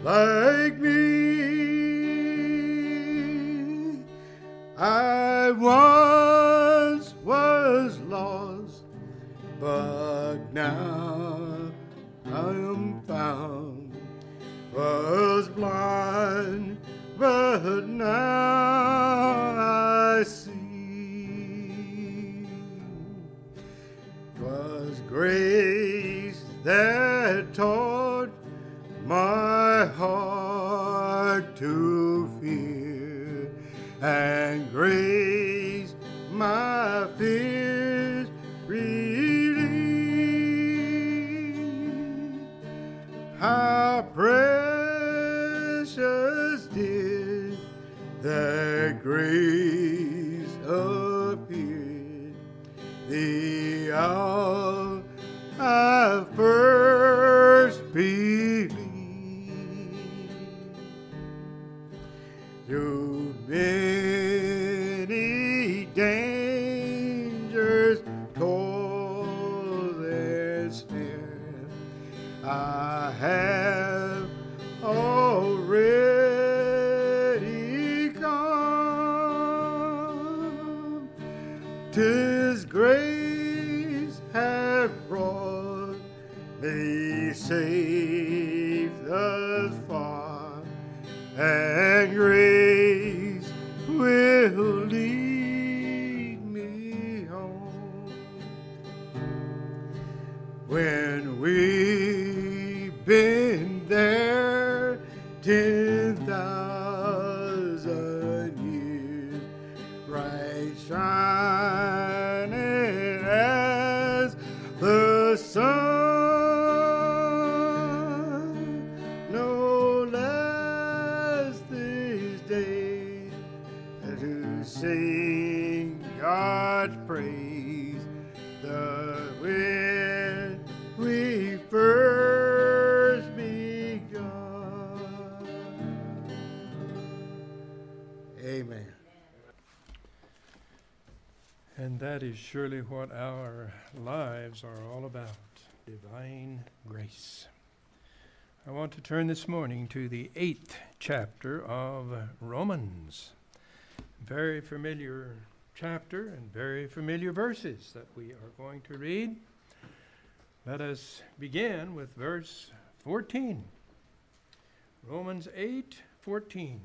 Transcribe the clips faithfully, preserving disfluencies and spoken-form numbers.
like me. I once was lost, but now I am found. Was blind, but now I see. 'Twas grace that taught my heart to fear, and grace my fears relieved. How precious did that grace appear the hour I first believed. Through many dangers, toil and snare, I have already come. 'Tis grace hath brought me safe thus far, and grace will lead me home. When we've been there ten thousand years, bright shining as the sun, no less these days to sing God's praise, the when we first begun. Amen. And that is surely what our lives are all about, divine grace. I want to turn this morning to the eighth chapter of Romans. Very familiar chapter and very familiar verses that we are going to read. Let us begin with verse fourteen. Romans eight fourteen.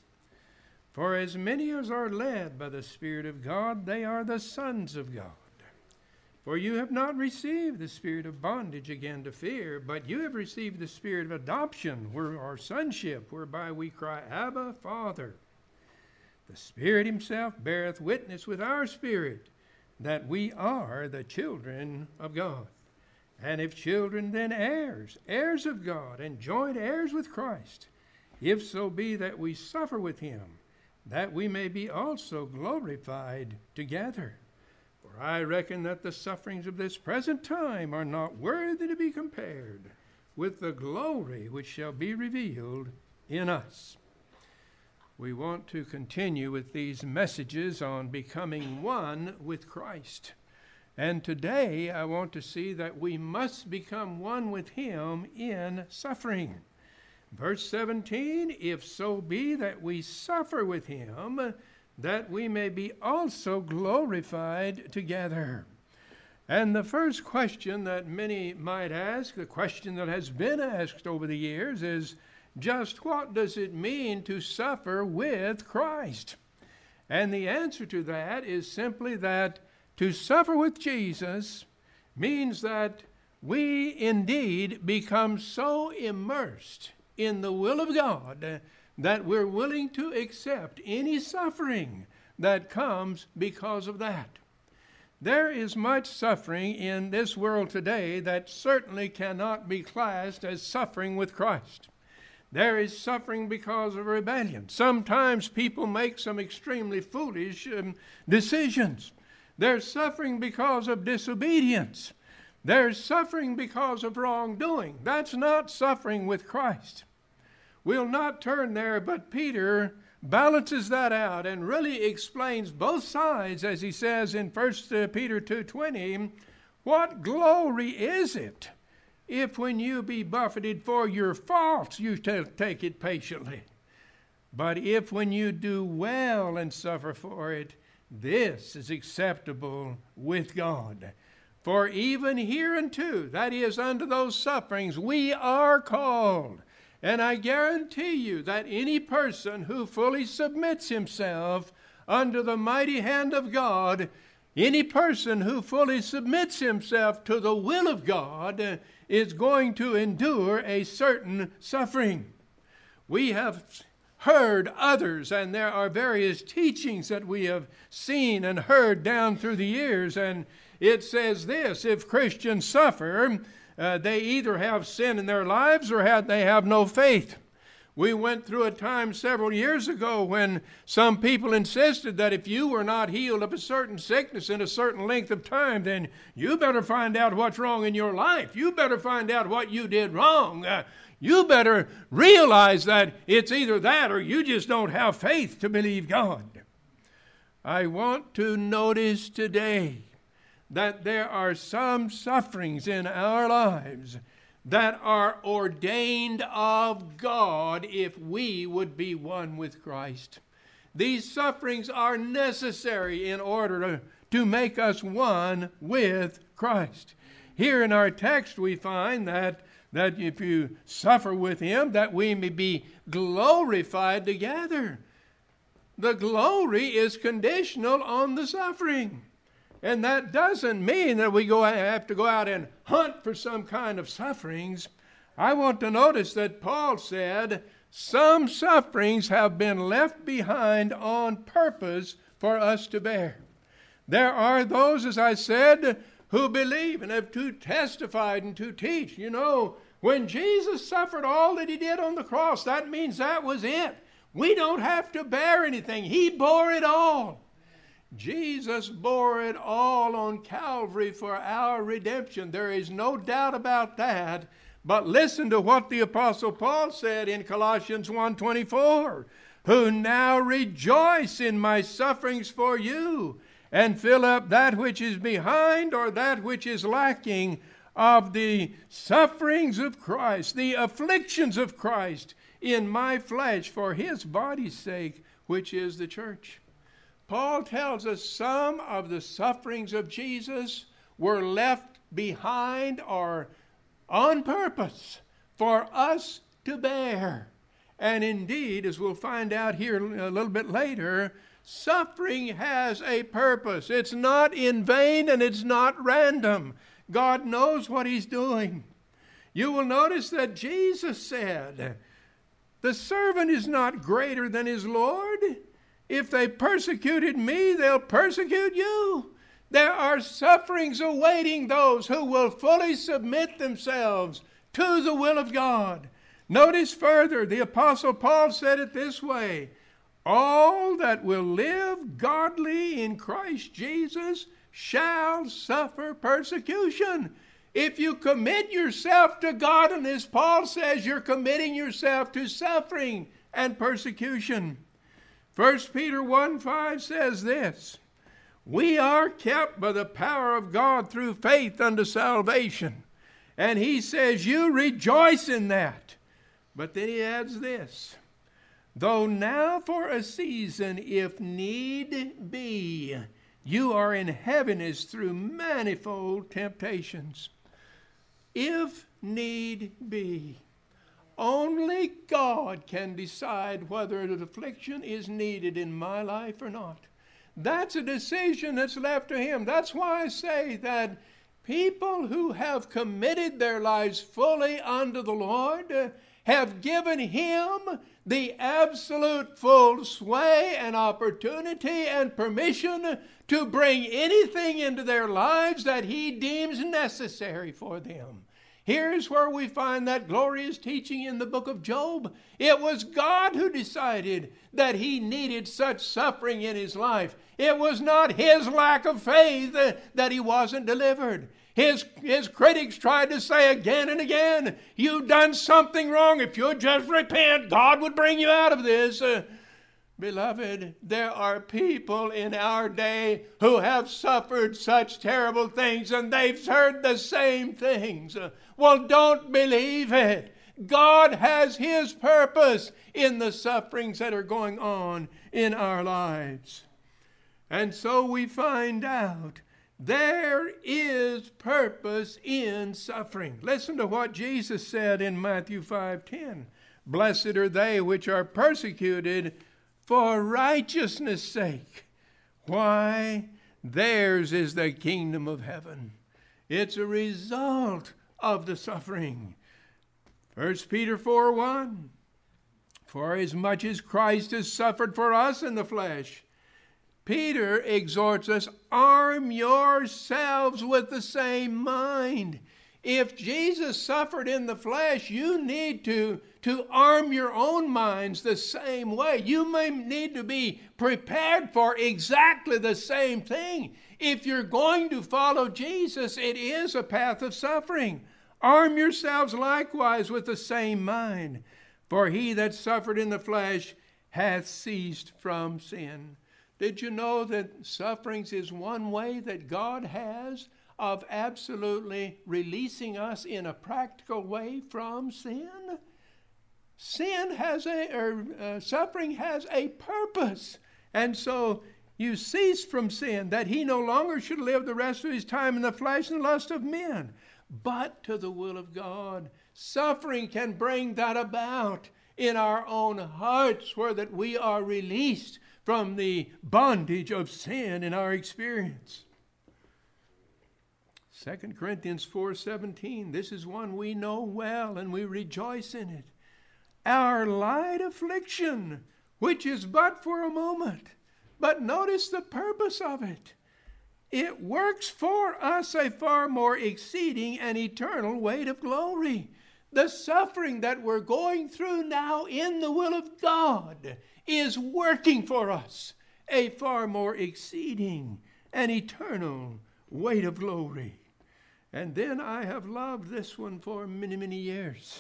For as many as are led by the Spirit of God, they are the sons of God. For you have not received the spirit of bondage again to fear, but you have received the spirit of adoption, where our sonship, whereby we cry, Abba, Father. The Spirit himself beareth witness with our spirit that we are the children of God. And if children, then heirs, heirs of God, and joint heirs with Christ, if so be that we suffer with him, that we may be also glorified together. For I reckon that the sufferings of this present time are not worthy to be compared with the glory which shall be revealed in us. We want to continue with these messages on becoming one with Christ. And today I want to see that we must become one with him in suffering. Verse seventeen, if so be that we suffer with him, that we may be also glorified together. And the first question that many might ask, the question that has been asked over the years, is just what does it mean to suffer with Christ? And the answer to that is simply that to suffer with Jesus means that we indeed become so immersed in the will of God that we're willing to accept any suffering that comes because of that. There is much suffering in this world today that certainly cannot be classed as suffering with Christ. There is suffering because of rebellion. Sometimes people make some extremely foolish um, decisions. There's suffering because of disobedience. There's suffering because of wrongdoing. That's not suffering with Christ. We'll not turn there, but Peter balances that out and really explains both sides, as he says in First Peter two twenty, what glory is it if when you be buffeted for your faults, you t- take it patiently. But if when you do well and suffer for it, this is acceptable with God. For even hereunto, that is, unto those sufferings, we are called. And I guarantee you that any person who fully submits himself under the mighty hand of God, any person who fully submits himself to the will of God is going to endure a certain suffering. We have heard others, and there are various teachings that we have seen and heard down through the years, and it says this: if Christians suffer, uh, they either have sin in their lives or have, they have no faith. We went through a time several years ago when some people insisted that if you were not healed of a certain sickness in a certain length of time, then you better find out what's wrong in your life. You better find out what you did wrong. Uh, you better realize that it's either that or you just don't have faith to believe God. I want to notice today that there are some sufferings in our lives that are ordained of God if we would be one with Christ. These sufferings are necessary in order to, to make us one with Christ. Here in our text we find that, that if you suffer with Him, that we may be glorified together. The glory is conditional on the suffering. And that doesn't mean that we go have to go out and hunt for some kind of sufferings. I want to notice that Paul said some sufferings have been left behind on purpose for us to bear. There are those, as I said, who believe and have to testified and to teach. You know, when Jesus suffered all that He did on the cross, that means that was it. We don't have to bear anything. He bore it all. Jesus bore it all on Calvary for our redemption. There is no doubt about that. But listen to what the Apostle Paul said in Colossians one twenty-four. Who now rejoice in my sufferings for you, and fill up that which is behind or that which is lacking of the sufferings of Christ, the afflictions of Christ in my flesh for His body's sake, which is the church. Paul tells us some of the sufferings of Jesus were left behind or on purpose for us to bear. And indeed, as we'll find out here a little bit later, suffering has a purpose. It's not in vain and it's not random. God knows what He's doing. You will notice that Jesus said, the servant is not greater than his Lord. If they persecuted me, they'll persecute you. There are sufferings awaiting those who will fully submit themselves to the will of God. Notice further, the Apostle Paul said it this way: all that will live godly in Christ Jesus shall suffer persecution. If you commit yourself to godliness, Paul says you're committing yourself to suffering and persecution. First Peter one five says this: we are kept by the power of God through faith unto salvation. And he says you rejoice in that. But then he adds this: though now for a season, if need be, you are in heaviness through manifold temptations. If need be. Only God can decide whether an affliction is needed in my life or not. That's a decision that's left to Him. That's why I say that people who have committed their lives fully unto the Lord have given Him the absolute full sway and opportunity and permission to bring anything into their lives that He deems necessary for them. Here's where we find that glorious teaching in the book of Job. It was God who decided that he needed such suffering in his life. It was not his lack of faith that he wasn't delivered. His, his critics tried to say again and again, you've done something wrong. If you'd just repent, God would bring you out of this. Uh, Beloved, there are people in our day who have suffered such terrible things, and they've heard the same things. Well, don't believe it. God has His purpose in the sufferings that are going on in our lives. And so we find out there is purpose in suffering. Listen to what Jesus said in Matthew five ten. Blessed are they which are persecuted for righteousness' sake. Why? Theirs is the kingdom of heaven. It's a result of the suffering. First Peter four one. For as much as Christ has suffered for us in the flesh, Peter exhorts us, arm yourselves with the same mind. If Jesus suffered in the flesh, you need to, to arm your own minds the same way. You may need to be prepared for exactly the same thing. If you're going to follow Jesus, it is a path of suffering. Arm yourselves likewise with the same mind. For he that suffered in the flesh hath ceased from sin. Did you know that sufferings is one way that God has of absolutely releasing us in a practical way from sin? Sin has a, or uh, suffering has a purpose. And so you cease from sin, that he no longer should live the rest of his time in the flesh and lust of men, but to the will of God. Suffering can bring that about in our own hearts, where that we are released from the bondage of sin in our experience. Second Corinthians four seventeen, this is one we know well and we rejoice in it. Our light affliction, which is but for a moment, but notice the purpose of it. It works for us a far more exceeding and eternal weight of glory. The suffering that we're going through now in the will of God is working for us a far more exceeding and eternal weight of glory. And then I have loved this one for many, many years.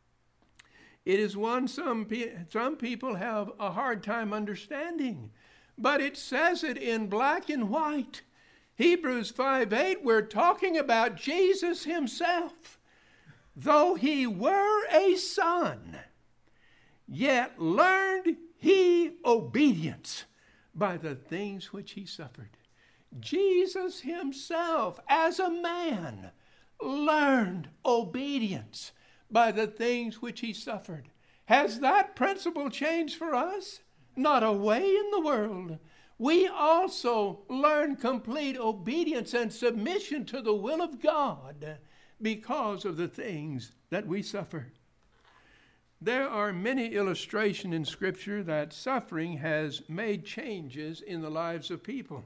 It is one some, pe- some people have a hard time understanding, but it says it in black and white. Hebrews five eight, we're talking about Jesus himself. Though he were a son, yet learned he obedience by the things which he suffered. Jesus himself, as a man, learned obedience by the things which he suffered. Has that principle changed for us? Not a way in the world. We also learn complete obedience and submission to the will of God because of the things that we suffer. There are many illustrations in Scripture that suffering has made changes in the lives of people.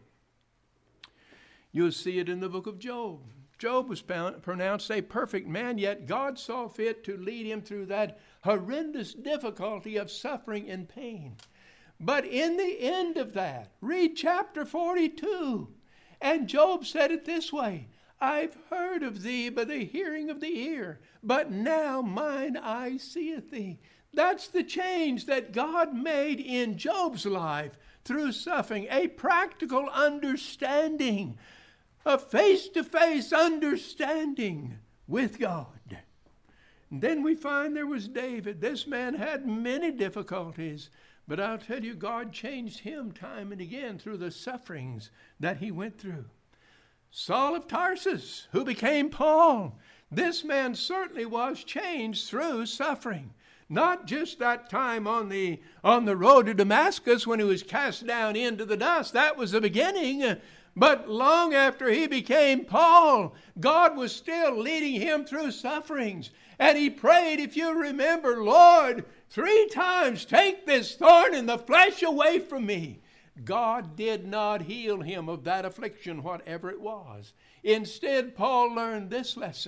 You'll see it in the book of Job. Job was pronounced a perfect man, yet God saw fit to lead him through that horrendous difficulty of suffering and pain. But in the end of that, read chapter forty-two, and Job said it this way, I've heard of thee by the hearing of the ear, but now mine eye seeth thee. That's the change that God made in Job's life through suffering, a practical understanding, a face-to-face understanding with God. And then we find there was David. This man had many difficulties, but I'll tell you, God changed him time and again through the sufferings that he went through. Saul of Tarsus, who became Paul, this man certainly was changed through suffering. Not just that time on the, on the road to Damascus when he was cast down into the dust. That was the beginning. But long after he became Paul, God was still leading him through sufferings. And he prayed, if you remember, Lord, three times take this thorn in the flesh away from me. God did not heal him of that affliction, whatever it was. Instead, Paul learned this lesson.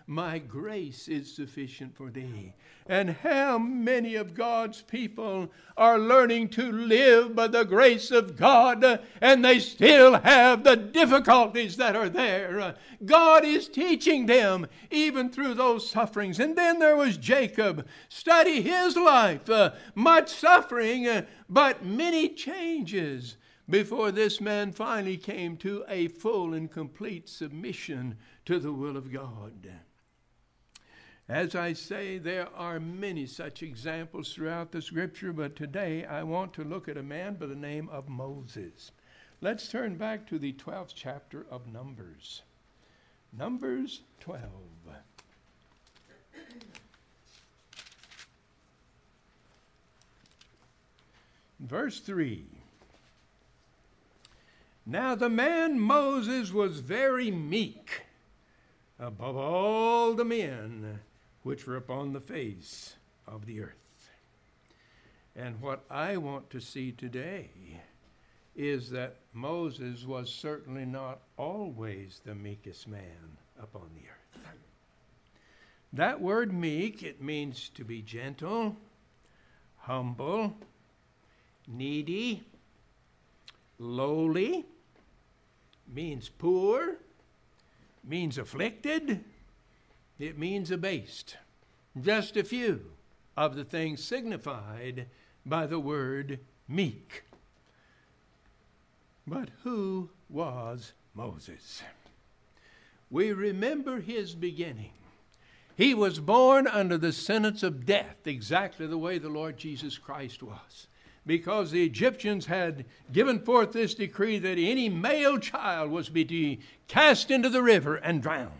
my grace is sufficient for thee. And how many of God's people are learning to live by the grace of God, and they still have the difficulties that are there. God is teaching them even through those sufferings. And then there was Jacob. Study his life. Uh, much suffering, uh, but many changes before this man finally came to a full and complete submission to the will of God. As I say, there are many such examples throughout the Scripture, but today I want to look at a man by the name of Moses. Let's turn back to the twelfth chapter of Numbers. Numbers twelve. Verse three. Now the man Moses was very meek above all the men which were upon the face of the earth. And what I want to see today is that Moses was certainly not always the meekest man upon the earth. That word meek, it means to be gentle, humble, needy, lowly, means poor, means afflicted, it means abased. Just a few of the things signified by the word meek. But who was Moses? We remember his beginning. He was born under the sentence of death, exactly the way the Lord Jesus Christ was, because the Egyptians had given forth this decree that any male child was to be cast into the river and drowned.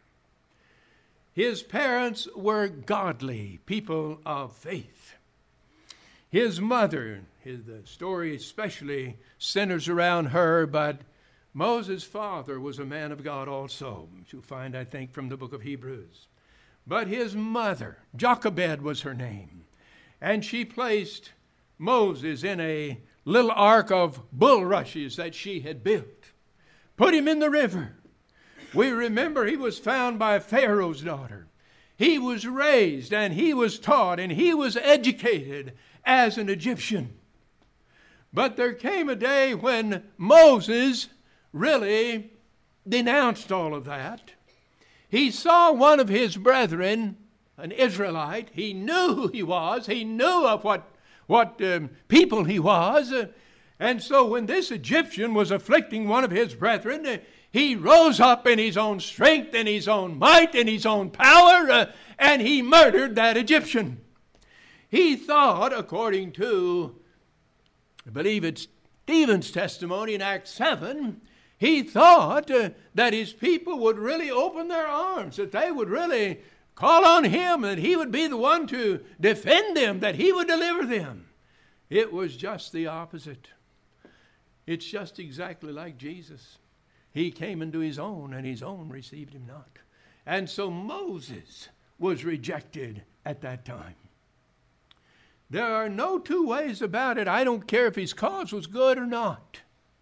His parents were godly people of faith. His mother, his, the story especially centers around her, but Moses' father was a man of God also, which you'll find, I think, from the book of Hebrews. But his mother, Jochebed was her name, and she placed Moses in a little ark of bulrushes that she had built, put him in the river. We remember he was found by Pharaoh's daughter. He was raised and he was taught and he was educated as an Egyptian. But there came a day when Moses really denounced all of that. He saw one of his brethren, an Israelite. He knew who he was. He knew of what, what um, people he was. And so when this Egyptian was afflicting one of his brethren, he rose up in his own strength, in his own might, in his own power, uh, and he murdered that Egyptian. He thought, according to, I believe it's Stephen's testimony in Acts seven, he thought uh, that his people would really open their arms, that they would really call on him, that he would be the one to defend them, that he would deliver them. It was just the opposite. It's just exactly like Jesus. He came into his own, and his own received him not. And so Moses was rejected at that time. There are no two ways about it. I don't care if his cause was good or not.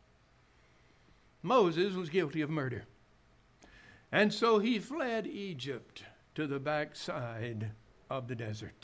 Moses was guilty of murder. And so he fled Egypt to the backside of the desert.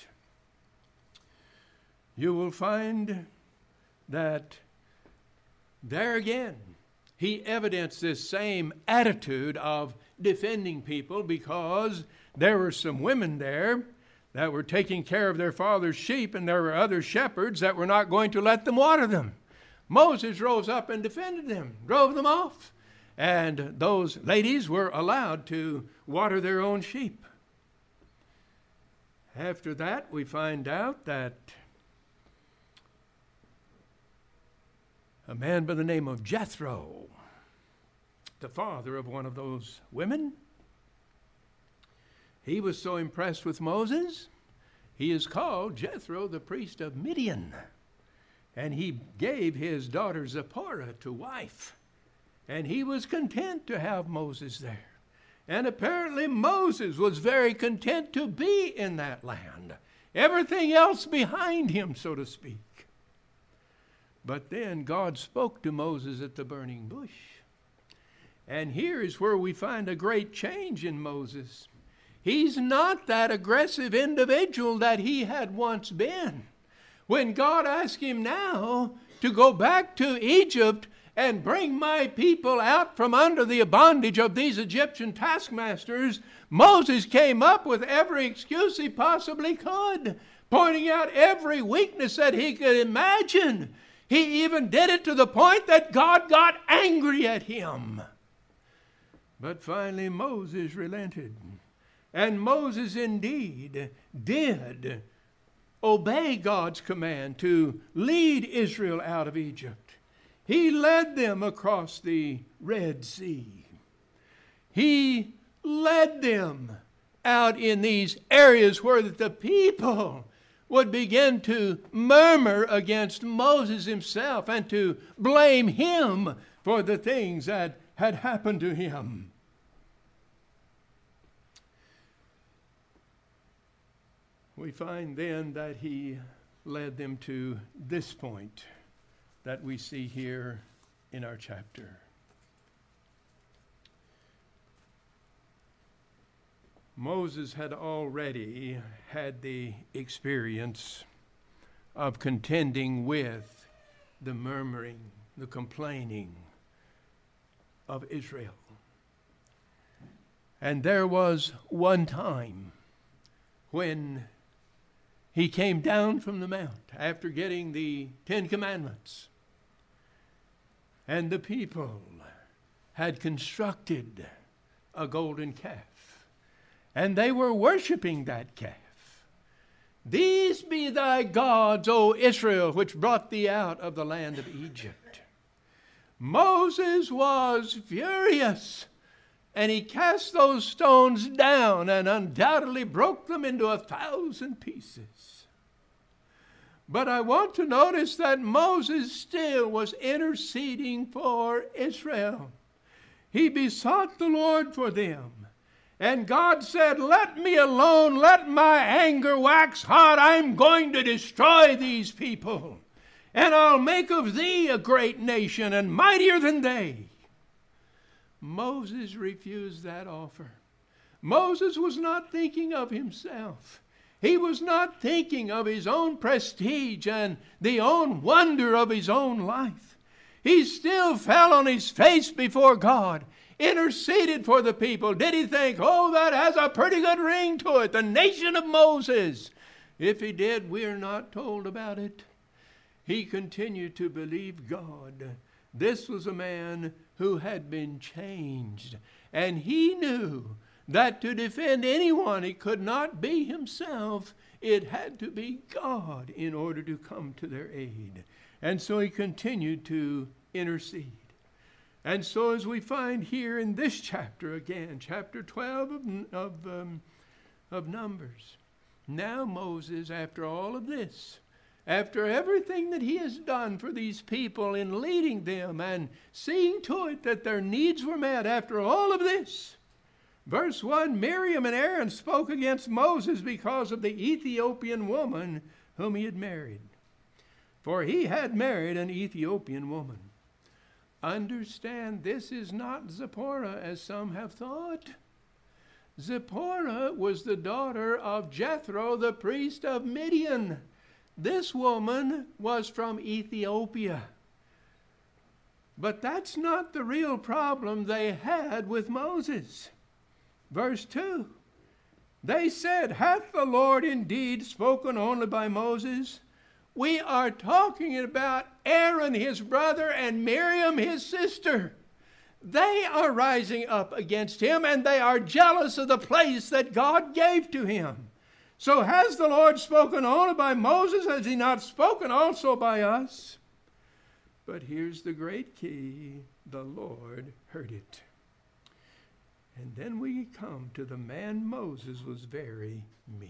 You will find that there again, he evidenced this same attitude of defending people, because there were some women there that were taking care of their father's sheep, and there were other shepherds that were not going to let them water them. Moses rose up and defended them, drove them off, and those ladies were allowed to water their own sheep. After that, we find out that a man by the name of Jethro, the father of one of those women, he was so impressed with Moses, he is called Jethro, the priest of Midian. And he gave his daughter Zipporah to wife. And he was content to have Moses there. And apparently Moses was very content to be in that land. Everything else behind him, so to speak. But then God spoke to Moses at the burning bush. And here is where we find a great change in Moses. He's not that aggressive individual that he had once been. When God asked him now to go back to Egypt and bring my people out from under the bondage of these Egyptian taskmasters, Moses came up with every excuse he possibly could, pointing out every weakness that he could imagine. He even did it to the point that God got angry at him. But finally Moses relented. And Moses indeed did obey God's command to lead Israel out of Egypt. He led them across the Red Sea. He led them out in these areas where the people would begin to murmur against Moses himself and to blame him for the things that had happened to him. We find then that he led them to this point that we see here in our chapter. Moses had already had the experience of contending with the murmuring, the complaining of Israel. And there was one time when he came down from the mount after getting the Ten Commandments, and the people had constructed a golden calf, and they were worshiping that calf. These be thy gods, O Israel, which brought thee out of the land of Egypt. Moses was furious, and he cast those stones down and undoubtedly broke them into a thousand pieces. But I want to notice that Moses still was interceding for Israel. He besought the Lord for them. And God said, let me alone, let my anger wax hot. I'm going to destroy these people. And I'll make of thee a great nation and mightier than they. Moses refused that offer. Moses was not thinking of himself. He was not thinking of his own prestige and the own wonder of his own life. He still fell on his face before God, interceded for the people. Did he think, oh, that has a pretty good ring to it, the nation of Moses? If he did, we're not told about it. He continued to believe God. This was a man who had been changed, and he knew that to defend anyone, it could not be himself. It had to be God in order to come to their aid. And so he continued to intercede. And so as we find here in this chapter again, chapter twelve of, of, um, of Numbers, now Moses, after all of this, after everything that he has done for these people in leading them and seeing to it that their needs were met, after all of this, verse one, Miriam and Aaron spoke against Moses because of the Ethiopian woman whom he had married. For he had married an Ethiopian woman. Understand, this is not Zipporah as some have thought. Zipporah was the daughter of Jethro, the priest of Midian. This woman was from Ethiopia. But that's not the real problem they had with Moses. Verse two, they said, hath the Lord indeed spoken only by Moses? We are talking about Aaron, his brother, and Miriam, his sister. They are rising up against him, and they are jealous of the place that God gave to him. So has the Lord spoken only by Moses? Has he not spoken also by us? But here's the great key. The Lord heard it. And then we come to the man Moses was very meek.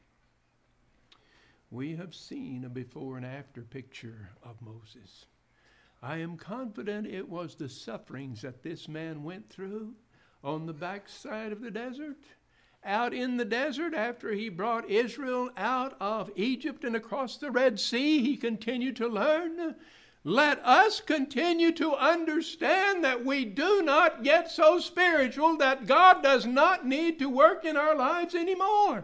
We have seen a before and after picture of Moses. I am confident it was the sufferings that this man went through on the backside of the desert. Out in the desert, after he brought Israel out of Egypt and across the Red Sea, he continued to learn. let us continue to understand that we do not get so spiritual that God does not need to work in our lives anymore.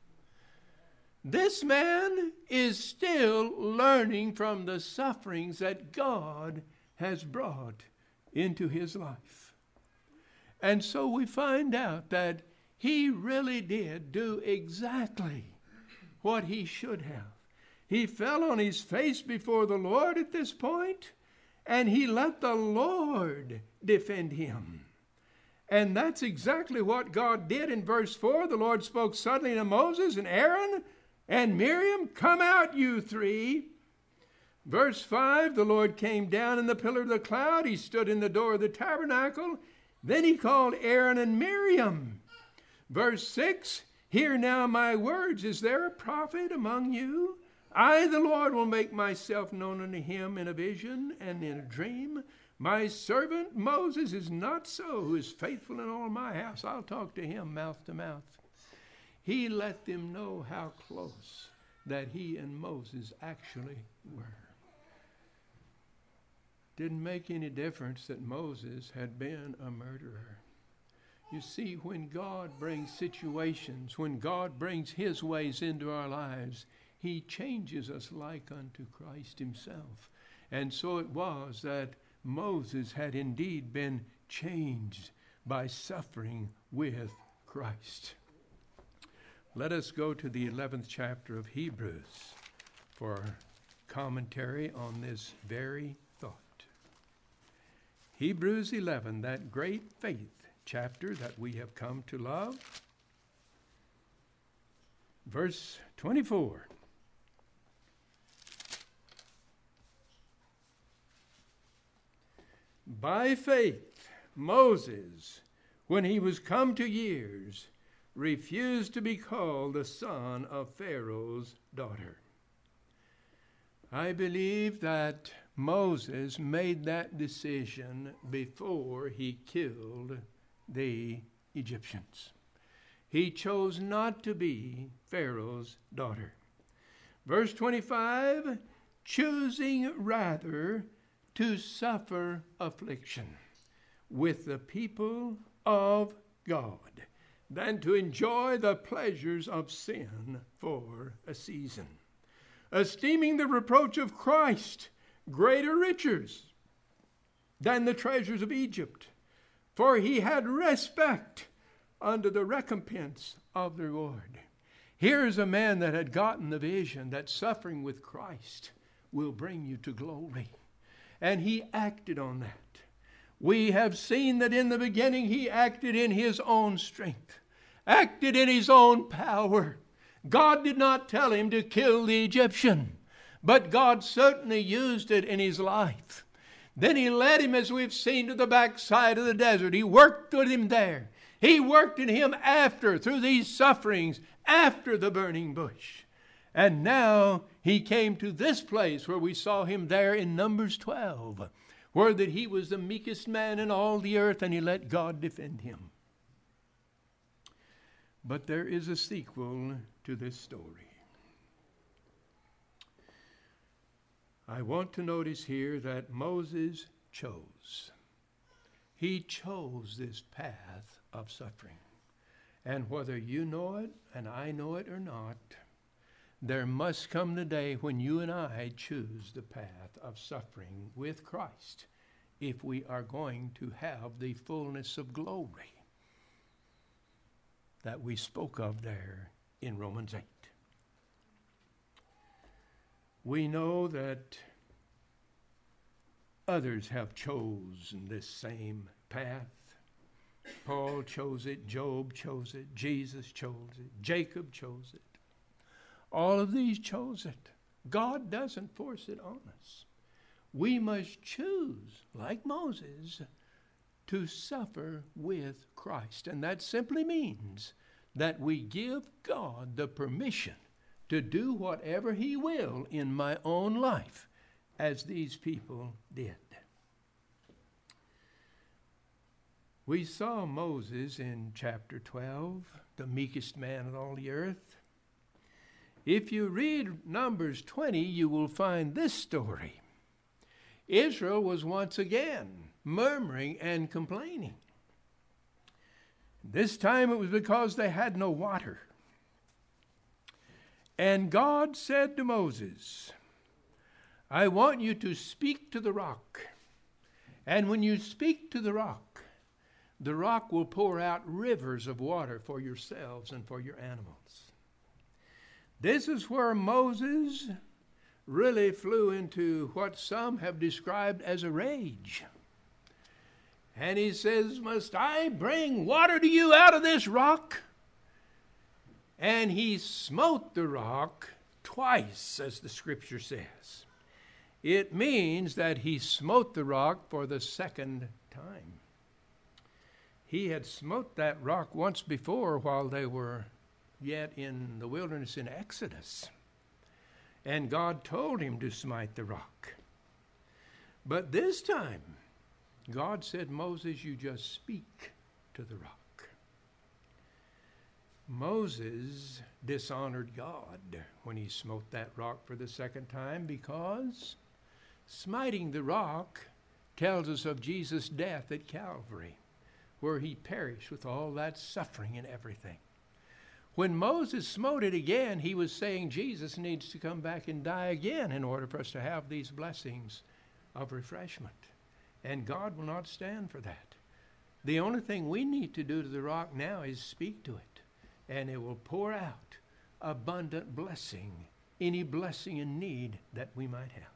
This man is still learning from the sufferings that God has brought into his life. And so we find out that he really did do exactly what he should have. He fell on his face before the Lord at this point, and he let the Lord defend him. And that's exactly what God did in verse four. The Lord spoke suddenly to Moses and Aaron and Miriam, "Come out, you three." Verse five, the Lord came down in the pillar of the cloud. He stood in the door of the tabernacle. Then he called Aaron and Miriam. Verse six, "Hear now my words. Is there a prophet among you? I, the Lord, will make myself known unto him in a vision and in a dream. My servant Moses is not so, who is faithful in all my house. I'll talk to him mouth to mouth." He let them know how close that he and Moses actually were. Didn't make any difference that Moses had been a murderer. You see, when God brings situations, when God brings his ways into our lives, he changes us like unto Christ himself. And so it was that Moses had indeed been changed by suffering with Christ. Let us go to the eleventh chapter of Hebrews for commentary on this very thought. Hebrews eleven, that great faith chapter that we have come to love. Verse twenty-four. By faith, Moses, when he was come to years, refused to be called the son of Pharaoh's daughter. I believe that Moses made that decision before he killed the Egyptians. He chose not to be Pharaoh's daughter. Verse twenty-five, choosing rather to suffer affliction with the people of God than to enjoy the pleasures of sin for a season, esteeming the reproach of Christ greater riches than the treasures of Egypt, for he had respect unto the recompense of the reward. Here is a man that had gotten the vision that suffering with Christ will bring you to glory. And he acted on that. We have seen that in the beginning he acted in his own strength, acted in his own power. God did not tell him to kill the Egyptian, but God certainly used it in his life. Then he led him, as we've seen, to the backside of the desert. He worked with him there. He worked in him after, through these sufferings, after the burning bush. And now he came to this place where we saw him there in Numbers twelve, where that he was the meekest man in all the earth, and he let God defend him. But there is a sequel to this story. I want to notice here that Moses chose. He chose this path of suffering. And whether you know it and I know it or not, there must come the day when you and I choose the path of suffering with Christ if we are going to have the fullness of glory that we spoke of there in Romans eight. We know that others have chosen this same path. Paul chose it, Job chose it, Jesus chose it, Jacob chose it. All of these chose it. God doesn't force it on us. We must choose, like Moses, to suffer with Christ. And that simply means that we give God the permission to do whatever he will in my own life, as these people did. We saw Moses in chapter twelve, the meekest man in all the earth. If you read Numbers twenty, you will find this story. Israel was once again murmuring and complaining. This time it was because they had no water. And God said to Moses, I want you to speak to the rock. And when you speak to the rock, the rock will pour out rivers of water for yourselves and for your animals. This is where Moses really flew into what some have described as a rage. And he says, must I bring water to you out of this rock? And he smote the rock twice, as the scripture says. It means that he smote the rock for the second time. He had smote that rock once before while they were yet in the wilderness in Exodus. And God told him to smite the rock. But this time, God said, Moses, you just speak to the rock. Moses dishonored God when he smote that rock for the second time, because smiting the rock tells us of Jesus' death at Calvary, where he perished with all that suffering and everything. When Moses smote it again, he was saying Jesus needs to come back and die again in order for us to have these blessings of refreshment. And God will not stand for that. The only thing we need to do to the rock now is speak to it, and it will pour out abundant blessing, any blessing in need that we might have.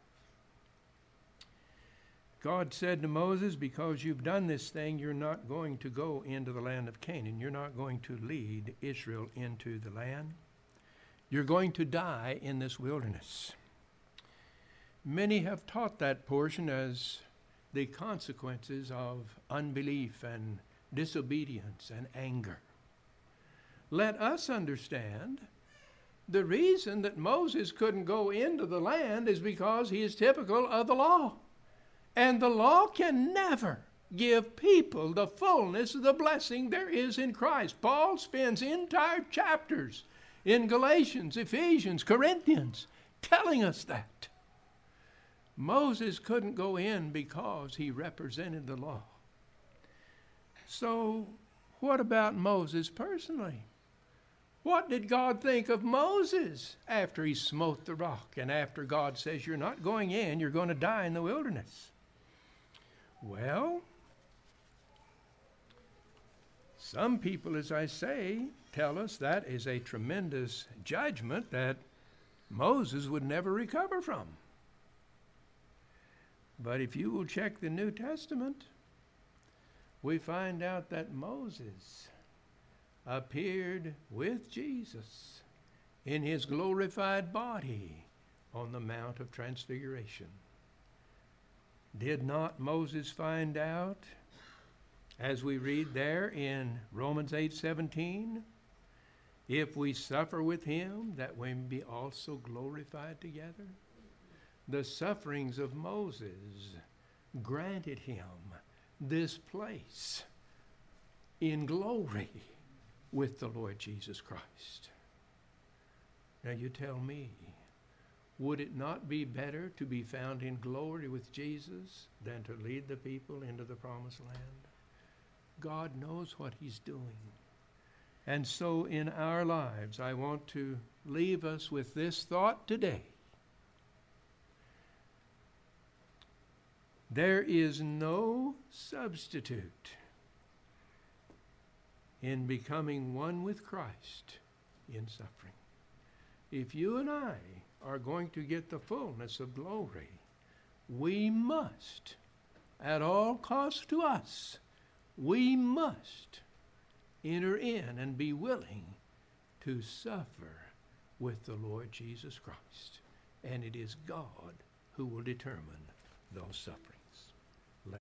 God said to Moses, because you've done this thing, you're not going to go into the land of Canaan. You're not going to lead Israel into the land. You're going to die in this wilderness. Many have taught that portion as the consequences of unbelief and disobedience and anger. Let us understand the reason that Moses couldn't go into the land is because he is typical of the law. And the law can never give people the fullness of the blessing there is in Christ. Paul spends entire chapters in Galatians, Ephesians, Corinthians telling us that. Moses couldn't go in because he represented the law. So what about Moses personally? What did God think of Moses after he smote the rock and after God says, you're not going in, you're going to die in the wilderness? Well, some people, as I say, tell us that is a tremendous judgment that Moses would never recover from. But if you will check the New Testament, we find out that Moses appeared with Jesus in his glorified body on the Mount of Transfiguration. Did not Moses find out, as we read there in Romans eight seventeen, if we suffer with him, that we may be also glorified together? The sufferings of Moses granted him this place in glory with the Lord Jesus Christ. Now you tell me, would it not be better to be found in glory with Jesus than to lead the people into the promised land? God knows what he's doing. And so in our lives, I want to leave us with this thought today. There is no substitute in becoming one with Christ in suffering. If you and I are going to get the fullness of glory, we must, at all cost to us, we must enter in and be willing to suffer with the Lord Jesus Christ. And it is God who will determine those sufferings.